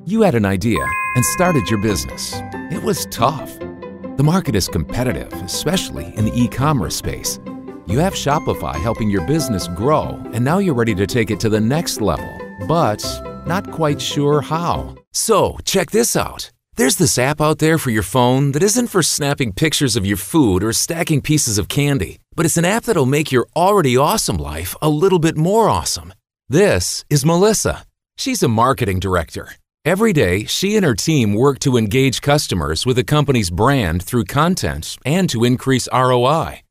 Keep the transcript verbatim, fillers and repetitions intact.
You had an idea and started your business. It was tough. The market is competitive, especially in the e-commerce space. You have Shopify helping your business grow, and now you're ready to take it to the next level, but not quite sure how. So, check this out. There's this app out there for your phone that isn't for snapping pictures of your food or stacking pieces of candy, but it's an app that'll make your already awesome life a little bit more awesome. This is Melissa. She's a marketing director. Every day, she and her team work to engage customers with a company's brand through content and to increase R O I.